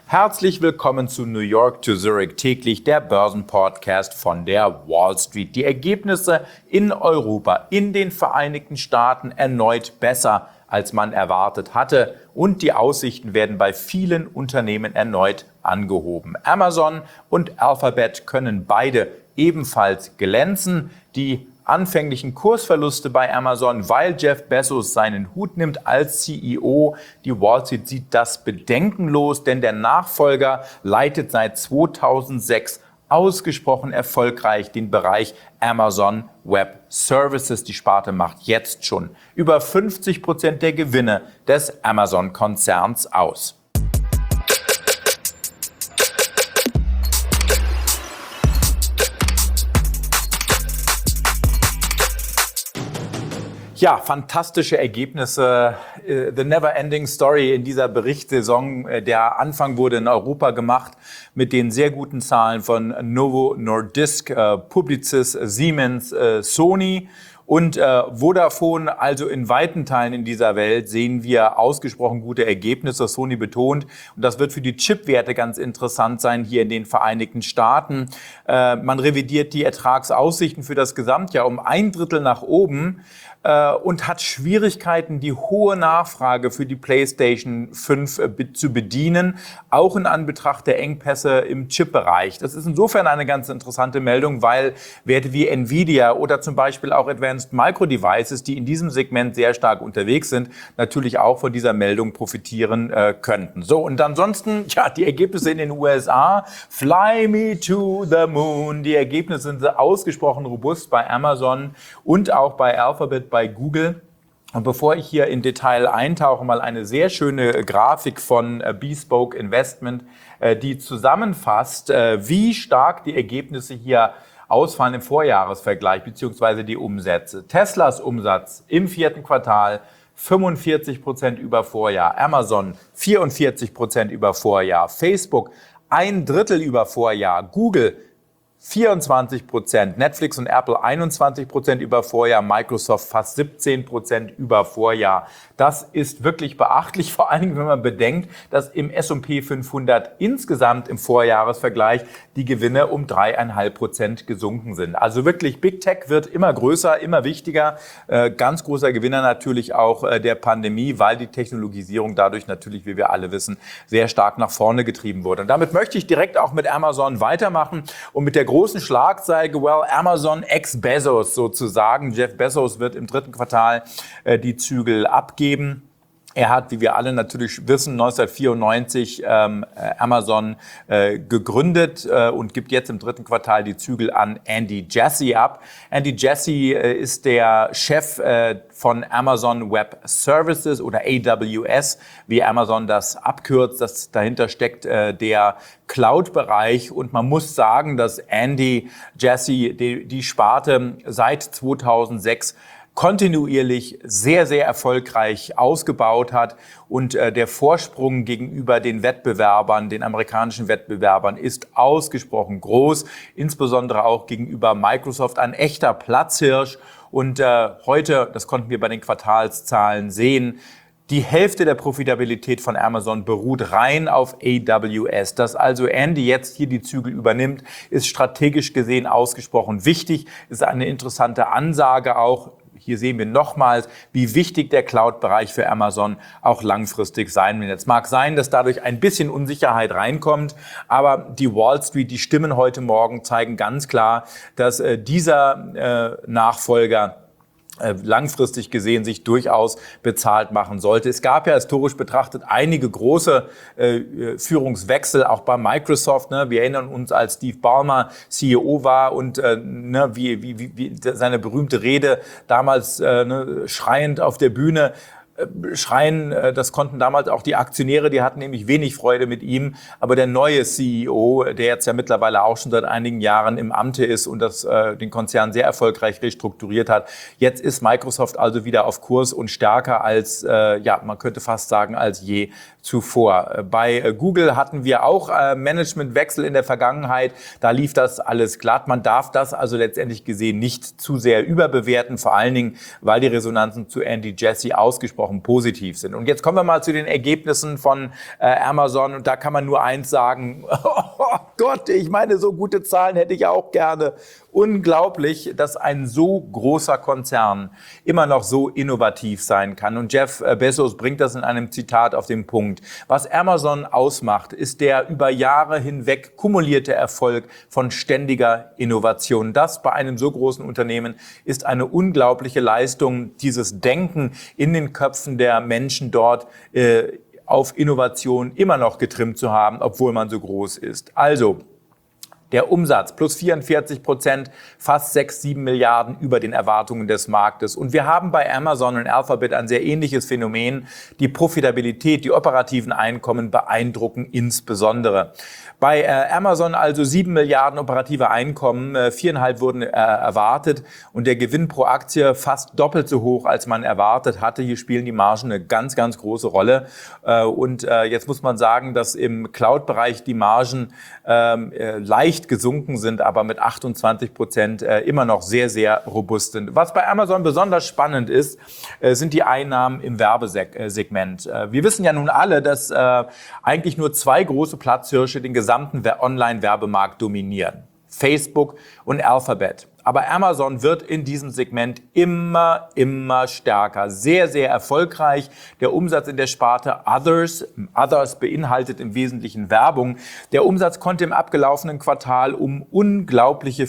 Herzlich willkommen zu New York to Zurich täglich, der Börsenpodcast von der Wall Street. Die Ergebnisse in Europa, in den Vereinigten Staaten erneut besser, als man erwartet hatte. Und die Aussichten werden bei vielen Unternehmen erneut angehoben. Amazon und Alphabet können beide ebenfalls glänzen. Die anfänglichen Kursverluste bei Amazon, weil Jeff Bezos seinen Hut nimmt als CEO. Die Wall Street sieht das bedenkenlos, denn der Nachfolger leitet seit 2006 ausgesprochen erfolgreich den Bereich Amazon Web Services. Die Sparte macht jetzt schon über 50% der Gewinne des Amazon-Konzerns aus. Ja, fantastische Ergebnisse. The never-ending story in dieser Berichtssaison. Der Anfang wurde in Europa gemacht mit den sehr guten Zahlen von Novo Nordisk, Publicis, Siemens, Sony und Vodafone. Also in weiten Teilen in dieser Welt sehen wir ausgesprochen gute Ergebnisse. Sony betont, und das wird für die Chipwerte ganz interessant sein hier in den Vereinigten Staaten. Man revidiert die Ertragsaussichten für das Gesamtjahr um 1/3 nach oben. Und hat Schwierigkeiten, die hohe Nachfrage für die PlayStation 5 zu bedienen, auch in Anbetracht der Engpässe im Chip-Bereich. Das ist insofern eine ganz interessante Meldung, weil Werte wie Nvidia oder zum Beispiel auch Advanced Micro Devices, die in diesem Segment sehr stark unterwegs sind, natürlich auch von dieser Meldung profitieren könnten. So, und ansonsten, ja, die Ergebnisse in den USA. Fly me to the moon. Die Ergebnisse sind ausgesprochen robust bei Amazon und auch bei Alphabet, bei Google. Und bevor ich hier in Detail eintauche, mal eine sehr schöne Grafik von Bespoke Investment, die zusammenfasst, wie stark die Ergebnisse hier ausfallen im Vorjahresvergleich beziehungsweise die Umsätze. Teslas Umsatz im 4. Quartal 45% über Vorjahr, Amazon 44% über Vorjahr, Facebook 1/3 über Vorjahr, Google 24%, Netflix und Apple 21% über Vorjahr, Microsoft fast 17% über Vorjahr. Das ist wirklich beachtlich, vor allen Dingen, wenn man bedenkt, dass im S&P 500 insgesamt im Vorjahresvergleich die Gewinne um 3,5% gesunken sind. Also wirklich, Big Tech wird immer größer, immer wichtiger. Ganz großer Gewinner natürlich auch der Pandemie, weil die Technologisierung dadurch natürlich, wie wir alle wissen, sehr stark nach vorne getrieben wurde. Und damit möchte ich direkt auch mit Amazon weitermachen und mit der großen Schlagzeile, Amazon ex Bezos sozusagen. Jeff Bezos wird im 3. Quartal die Zügel abgeben. Er hat, wie wir alle natürlich wissen, 1994 Amazon gegründet und gibt jetzt im 3. Quartal die Zügel an Andy Jassy ab. Andy Jassy ist der Chef von Amazon Web Services oder AWS, wie Amazon das abkürzt. Das dahinter steckt der Cloud-Bereich. Und man muss sagen, dass Andy Jassy die Sparte seit 2006 kontinuierlich sehr, sehr erfolgreich ausgebaut hat und der Vorsprung gegenüber den Wettbewerbern, den amerikanischen Wettbewerbern, ist ausgesprochen groß, insbesondere auch gegenüber Microsoft ein echter Platzhirsch. Und heute, das konnten wir bei den Quartalszahlen sehen, die Hälfte der Profitabilität von Amazon beruht rein auf AWS. Dass also Andy jetzt hier die Zügel übernimmt, ist strategisch gesehen ausgesprochen wichtig, ist eine interessante Ansage auch. Hier sehen wir nochmals, wie wichtig der Cloud-Bereich für Amazon auch langfristig sein wird. Jetzt mag sein, dass dadurch ein bisschen Unsicherheit reinkommt, aber die Wall Street, die Stimmen heute Morgen zeigen ganz klar, dass dieser Nachfolger langfristig gesehen sich durchaus bezahlt machen sollte. Es gab ja historisch betrachtet einige große Führungswechsel, auch bei Microsoft. Ne? Wir erinnern uns, als Steve Ballmer CEO war und wie seine berühmte Rede damals schreiend auf der Bühne schreien, das konnten damals auch die Aktionäre, die hatten nämlich wenig Freude mit ihm. Aber der neue CEO, der jetzt ja mittlerweile auch schon seit einigen Jahren im Amte ist und den Konzern sehr erfolgreich restrukturiert hat, jetzt ist Microsoft also wieder auf Kurs und stärker als, man könnte fast sagen, als je zuvor. Bei Google hatten wir auch Managementwechsel in der Vergangenheit. Da lief das alles glatt. Man darf das also letztendlich gesehen nicht zu sehr überbewerten, vor allen Dingen, weil die Resonanzen zu Andy Jassy ausgesprochen ausgesprochen positiv sind. Und jetzt kommen wir mal zu den Ergebnissen von Amazon. Und da kann man nur eins sagen, oh Gott, ich meine, so gute Zahlen hätte ich auch gerne. Unglaublich, dass ein so großer Konzern immer noch so innovativ sein kann. Und Jeff Bezos bringt das in einem Zitat auf den Punkt. Was Amazon ausmacht, ist der über Jahre hinweg kumulierte Erfolg von ständiger Innovation. Das bei einem so großen Unternehmen ist eine unglaubliche Leistung, dieses Denken in den Köpfen der Menschen dort auf Innovation immer noch getrimmt zu haben, obwohl man so groß ist. Also, der Umsatz plus 44%, fast 6-7 Milliarden über den Erwartungen des Marktes. Und wir haben bei Amazon und Alphabet ein sehr ähnliches Phänomen. Die Profitabilität, die operativen Einkommen beeindrucken insbesondere. Bei Amazon also 7 Milliarden operative Einkommen, 4,5 wurden erwartet und der Gewinn pro Aktie fast doppelt so hoch, als man erwartet hatte. Hier spielen die Margen eine ganz, ganz große Rolle. Und jetzt muss man sagen, dass im Cloud-Bereich die Margen leicht gesunken sind, aber mit 28% immer noch sehr, sehr robust sind. Was bei Amazon besonders spannend ist, sind die Einnahmen im Werbesegment. Wir wissen ja nun alle, dass eigentlich nur 2 große Platzhirsche den gesamten Online-Werbemarkt dominieren. Facebook und Alphabet. Aber Amazon wird in diesem Segment immer stärker. Sehr, sehr erfolgreich. Der Umsatz in der Sparte Others beinhaltet im Wesentlichen Werbung. Der Umsatz konnte im abgelaufenen Quartal um unglaubliche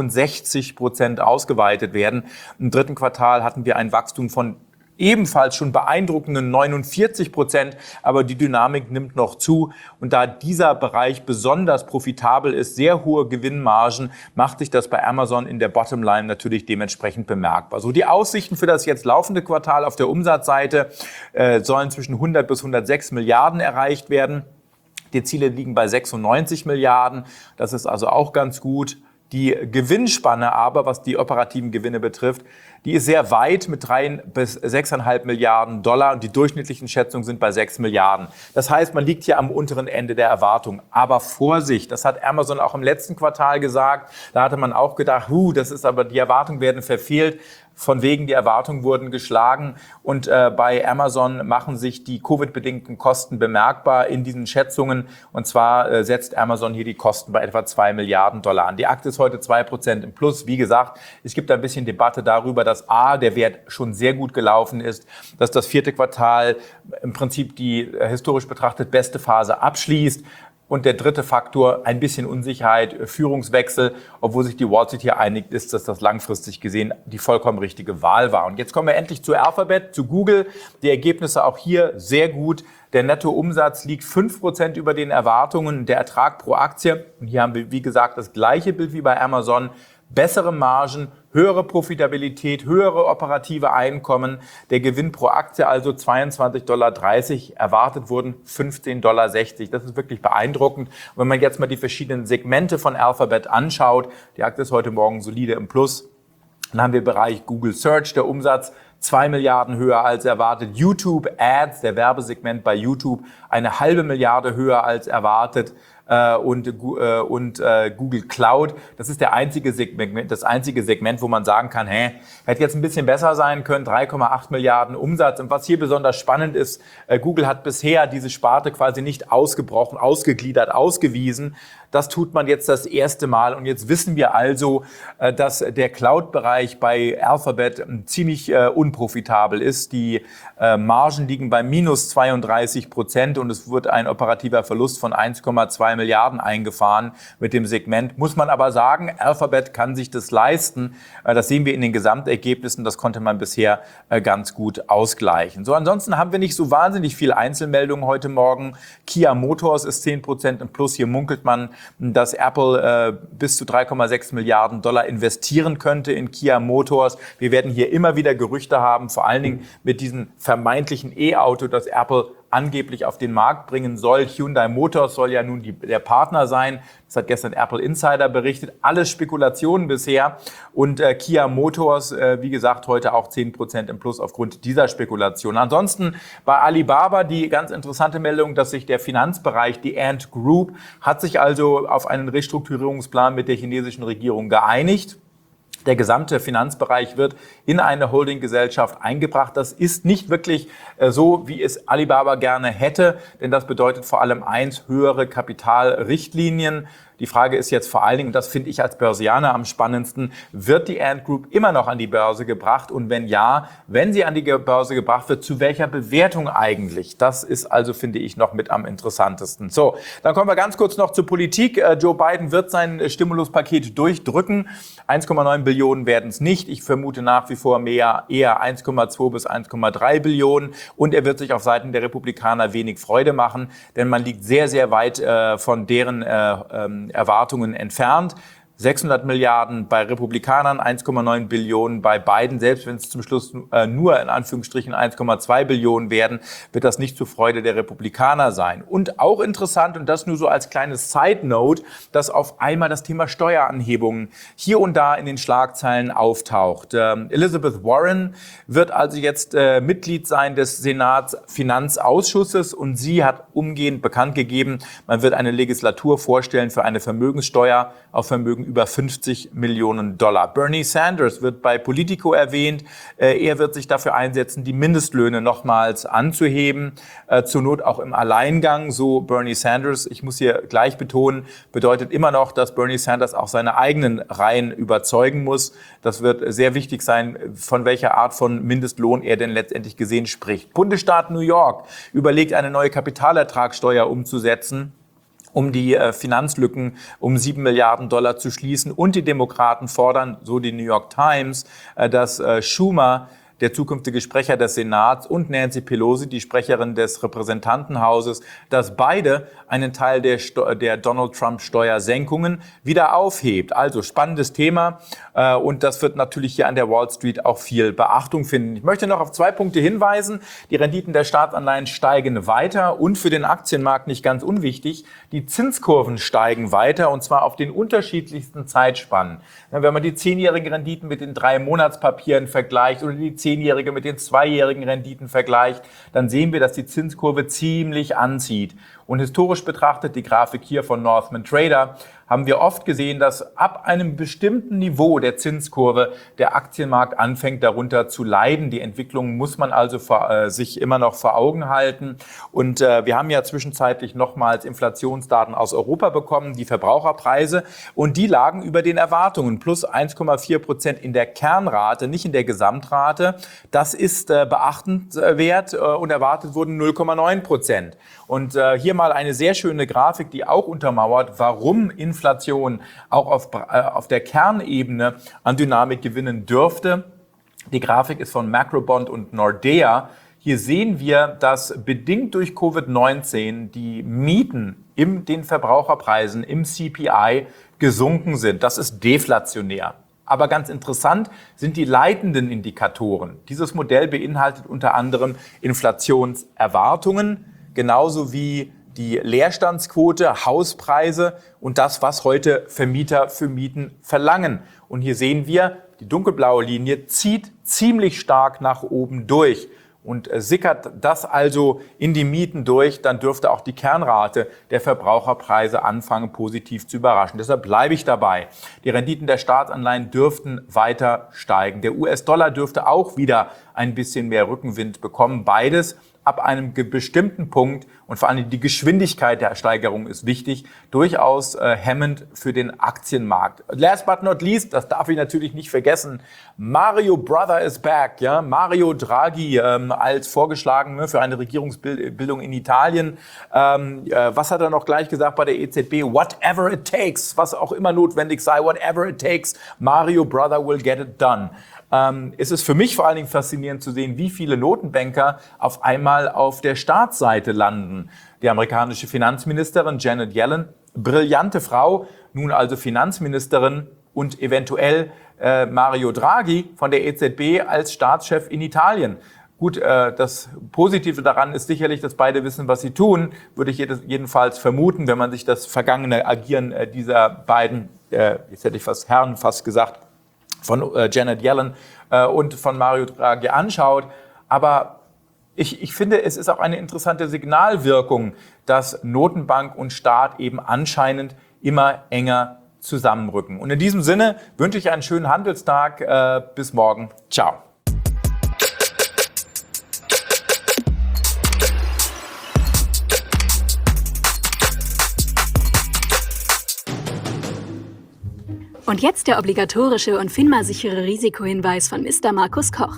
64% ausgeweitet werden. Im dritten Quartal hatten wir ein Wachstum von ebenfalls schon beeindruckenden 49%, aber die Dynamik nimmt noch zu. Und da dieser Bereich besonders profitabel ist, sehr hohe Gewinnmargen, macht sich das bei Amazon in der Bottomline natürlich dementsprechend bemerkbar. So, die Aussichten für das jetzt laufende Quartal auf der Umsatzseite sollen zwischen 100 bis 106 Milliarden erreicht werden. Die Ziele liegen bei 96 Milliarden. Das ist also auch ganz gut. Die Gewinnspanne aber, was die operativen Gewinne betrifft, die ist sehr weit mit 3 bis 6,5 Milliarden Dollar und die durchschnittlichen Schätzungen sind bei 6 Milliarden. Das heißt, man liegt hier am unteren Ende der Erwartung. Aber Vorsicht, das hat Amazon auch im letzten Quartal gesagt. Da hatte man auch gedacht, das ist aber, die Erwartungen werden verfehlt. Von wegen, die Erwartungen wurden geschlagen und bei Amazon machen sich die Covid-bedingten Kosten bemerkbar in diesen Schätzungen. Und zwar setzt Amazon hier die Kosten bei etwa 2 Milliarden Dollar an. Die Aktie ist heute 2% im Plus. Wie gesagt, es gibt ein bisschen Debatte darüber, dass der Wert schon sehr gut gelaufen ist, dass das 4. Quartal im Prinzip die historisch betrachtet beste Phase abschließt. Und der dritte Faktor, ein bisschen Unsicherheit, Führungswechsel, obwohl sich die Wall Street hier einigt, ist, dass das langfristig gesehen die vollkommen richtige Wahl war. Und jetzt kommen wir endlich zu Alphabet, zu Google. Die Ergebnisse auch hier sehr gut. Der Nettoumsatz liegt 5% über den Erwartungen. Der Ertrag pro Aktie, und hier haben wir, wie gesagt, das gleiche Bild wie bei Amazon, bessere Margen, höhere Profitabilität, höhere operative Einkommen. Der Gewinn pro Aktie also 22,30 $, erwartet wurden 15,60 $. Das ist wirklich beeindruckend. Und wenn man jetzt mal die verschiedenen Segmente von Alphabet anschaut, die Aktie ist heute Morgen solide im Plus, dann haben wir Bereich Google Search, der Umsatz 2 Milliarden höher als erwartet. YouTube Ads, der Werbesegment bei YouTube, 0,5 Milliarden höher als erwartet. Und Google Cloud, das ist das einzige Segment, wo man sagen kann, hätte jetzt ein bisschen besser sein können, 3,8 Milliarden Umsatz. Und was hier besonders spannend ist, Google hat bisher diese Sparte quasi nicht ausgebrochen, ausgegliedert, ausgewiesen. Das tut man jetzt das erste Mal. Und jetzt wissen wir also, dass der Cloud-Bereich bei Alphabet ziemlich unprofitabel ist. Die Margen liegen bei minus 32% und es wird ein operativer Verlust von 1,2 Milliarden eingefahren mit dem Segment. Muss man aber sagen, Alphabet kann sich das leisten. Das sehen wir in den Gesamtergebnissen. Das konnte man bisher ganz gut ausgleichen. So, ansonsten haben wir nicht so wahnsinnig viele Einzelmeldungen heute Morgen. Kia Motors ist 10% im Plus. Hier munkelt man, dass Apple bis zu 3,6 Milliarden Dollar investieren könnte in Kia Motors. Wir werden hier immer wieder Gerüchte haben, vor allen Dingen mit diesem vermeintlichen E-Auto, das Apple angeblich auf den Markt bringen soll. Hyundai Motors soll ja nun der Partner sein. Das hat gestern Apple Insider berichtet. Alles Spekulationen bisher. Und Kia Motors, wie gesagt, heute auch 10% im Plus aufgrund dieser Spekulation. Ansonsten bei Alibaba die ganz interessante Meldung, dass sich der Finanzbereich, die Ant Group, hat sich also auf einen Restrukturierungsplan mit der chinesischen Regierung geeinigt. Der gesamte Finanzbereich wird in eine Holdinggesellschaft eingebracht. Das ist nicht wirklich so, wie es Alibaba gerne hätte, denn das bedeutet vor allem eins, höhere Kapitalrichtlinien. Die Frage ist jetzt vor allen Dingen, und das finde ich als Börsianer am spannendsten, wird die Ant Group immer noch an die Börse gebracht? Und wenn ja, wenn sie an die Börse gebracht wird, zu welcher Bewertung eigentlich? Das ist also, finde ich, noch mit am interessantesten. So, dann kommen wir ganz kurz noch zur Politik. Joe Biden wird sein Stimuluspaket durchdrücken. 1,9 Billionen werden es nicht. Ich vermute nach wie vor eher 1,2 bis 1,3 Billionen. Und er wird sich auf Seiten der Republikaner wenig Freude machen, denn man liegt sehr, sehr weit von deren Erwartungen entfernt. 600 Milliarden bei Republikanern, 1,9 Billionen bei Biden. Selbst wenn es zum Schluss nur in Anführungsstrichen 1,2 Billionen werden, wird das nicht zur Freude der Republikaner sein. Und auch interessant, und das nur so als kleines Side-Note, dass auf einmal das Thema Steueranhebungen hier und da in den Schlagzeilen auftaucht. Elizabeth Warren wird also jetzt Mitglied sein des Senats Finanzausschusses und sie hat umgehend bekannt gegeben, man wird eine Legislatur vorstellen für eine Vermögenssteuer auf Vermögen über 50 Millionen Dollar. Bernie Sanders wird bei Politico erwähnt. Er wird sich dafür einsetzen, die Mindestlöhne nochmals anzuheben, zur Not auch im Alleingang, so Bernie Sanders. Ich muss hier gleich betonen, bedeutet immer noch, dass Bernie Sanders auch seine eigenen Reihen überzeugen muss. Das wird sehr wichtig sein, von welcher Art von Mindestlohn er denn letztendlich gesehen spricht. Bundesstaat New York überlegt, eine neue Kapitalertragssteuer umzusetzen, um die Finanzlücken um 7 Milliarden Dollar zu schließen. Und die Demokraten fordern, so die New York Times, dass Schumer, der zukünftige Sprecher des Senats, und Nancy Pelosi, die Sprecherin des Repräsentantenhauses, dass beide einen Teil der Donald Trump Steuersenkungen wieder aufhebt. Also spannendes Thema und das wird natürlich hier an der Wall Street auch viel Beachtung finden. Ich möchte noch auf 2 Punkte hinweisen. Die Renditen der Staatsanleihen steigen weiter und für den Aktienmarkt nicht ganz unwichtig, die Zinskurven steigen weiter und zwar auf den unterschiedlichsten Zeitspannen. Wenn man die 10-jährigen Renditen mit den 3-Monatspapieren vergleicht oder die 10-jährige mit den 2-jährigen Renditen vergleicht, dann sehen wir, dass die Zinskurve ziemlich anzieht. Und historisch betrachtet, die Grafik hier von Northman Trader, haben wir oft gesehen, dass ab einem bestimmten Niveau der Zinskurve der Aktienmarkt anfängt darunter zu leiden. Die Entwicklung muss man also sich immer noch vor Augen halten. Und wir haben ja zwischenzeitlich nochmals Inflationsdaten aus Europa bekommen, die Verbraucherpreise. Und die lagen über den Erwartungen, plus 1,4% in der Kernrate, nicht in der Gesamtrate. Das ist beachtenswert und erwartet wurden 0,9%. Und hier mal eine sehr schöne Grafik, die auch untermauert, warum Inflation auch auf der Kernebene an Dynamik gewinnen dürfte. Die Grafik ist von Macrobond und Nordea. Hier sehen wir, dass bedingt durch Covid-19 die Mieten in den Verbraucherpreisen im CPI gesunken sind. Das ist deflationär. Aber ganz interessant sind die leitenden Indikatoren. Dieses Modell beinhaltet unter anderem Inflationserwartungen, genauso wie die Leerstandsquote, Hauspreise und das, was heute Vermieter für Mieten verlangen. Und hier sehen wir, die dunkelblaue Linie zieht ziemlich stark nach oben durch. Und sickert das also in die Mieten durch, dann dürfte auch die Kernrate der Verbraucherpreise anfangen, positiv zu überraschen. Deshalb bleibe ich dabei. Die Renditen der Staatsanleihen dürften weiter steigen. Der US-Dollar dürfte auch wieder ein bisschen mehr Rückenwind bekommen. Beides ab einem bestimmten Punkt und vor allem die Geschwindigkeit der Steigerung ist wichtig, durchaus hemmend für den Aktienmarkt. Last but not least, das darf ich natürlich nicht vergessen, Mario Brother is back. Ja? Mario Draghi als vorgeschlagen für eine Regierungsbildung in Italien. Was hat er noch gleich gesagt bei der EZB? Whatever it takes, was auch immer notwendig sei, whatever it takes, Mario Brother will get it done. Es ist für mich vor allen Dingen faszinierend zu sehen, wie viele Notenbanker auf einmal auf der Staatsseite landen. Die amerikanische Finanzministerin Janet Yellen, brillante Frau, nun also Finanzministerin und eventuell Mario Draghi von der EZB als Staatschef in Italien. Gut, das Positive daran ist sicherlich, dass beide wissen, was sie tun, würde ich jedenfalls vermuten, wenn man sich das vergangene Agieren dieser beiden, jetzt hätte ich Herren fast gesagt, von Janet Yellen und von Mario Draghi anschaut. Aber ich finde, es ist auch eine interessante Signalwirkung, dass Notenbank und Staat eben anscheinend immer enger zusammenrücken. Und in diesem Sinne wünsche ich einen schönen Handelstag. Bis morgen. Ciao. Und jetzt der obligatorische und FINMA-sichere Risikohinweis von Mr. Markus Koch.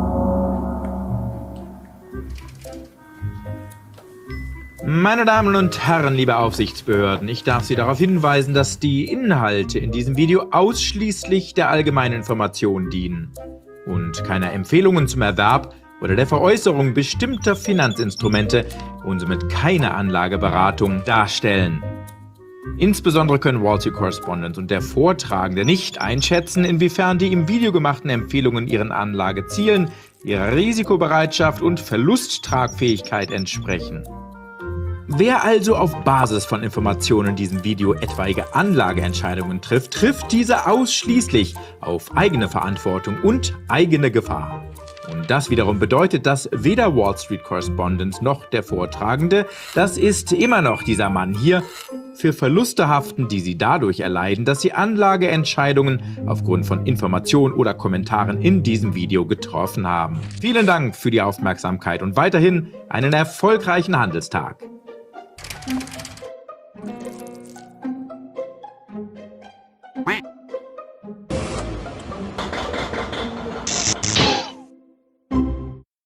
Meine Damen und Herren, liebe Aufsichtsbehörden, ich darf Sie darauf hinweisen, dass die Inhalte in diesem Video ausschließlich der allgemeinen Information dienen und keine Empfehlungen zum Erwerb oder der Veräußerung bestimmter Finanzinstrumente und somit keine Anlageberatung darstellen. Insbesondere können Wall Street Correspondent und der Vortragende nicht einschätzen, inwiefern die im Video gemachten Empfehlungen ihren Anlagezielen, ihrer Risikobereitschaft und Verlusttragfähigkeit entsprechen. Wer also auf Basis von Informationen in diesem Video etwaige Anlageentscheidungen trifft, trifft diese ausschließlich auf eigene Verantwortung und eigene Gefahr. Und das wiederum bedeutet, dass weder Wall Street Correspondent noch der Vortragende, das ist immer noch dieser Mann hier, für Verluste haften, die sie dadurch erleiden, dass sie Anlageentscheidungen aufgrund von Informationen oder Kommentaren in diesem Video getroffen haben. Vielen Dank für die Aufmerksamkeit und weiterhin einen erfolgreichen Handelstag. Quack.